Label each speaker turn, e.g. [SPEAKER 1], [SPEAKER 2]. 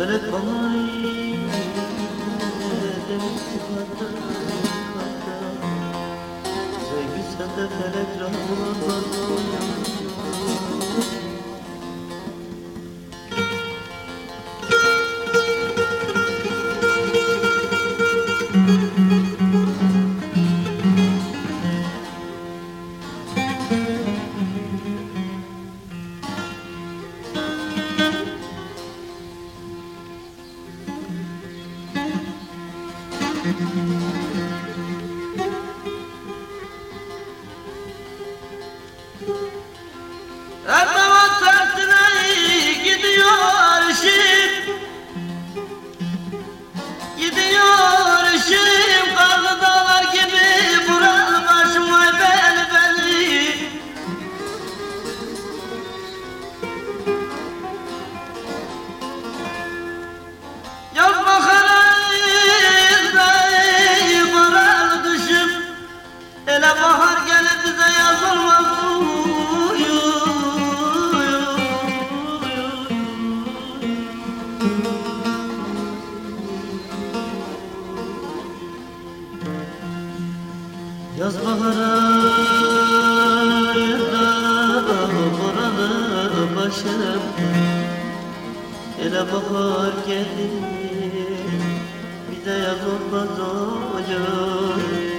[SPEAKER 1] Felek bana demiş hatta sevgi sende felek rahman.
[SPEAKER 2] Erdoğan tersine gidiyor işim, gidiyor işim. Karlı dağlar gibi bural başım, vay beni beni. Yaz baharız ey bural düşüm, ele bahar gelip bize yaz olmaz.
[SPEAKER 1] Yaz bahara boranı başım, ele bahar geldi bize yaz olmaz hocam.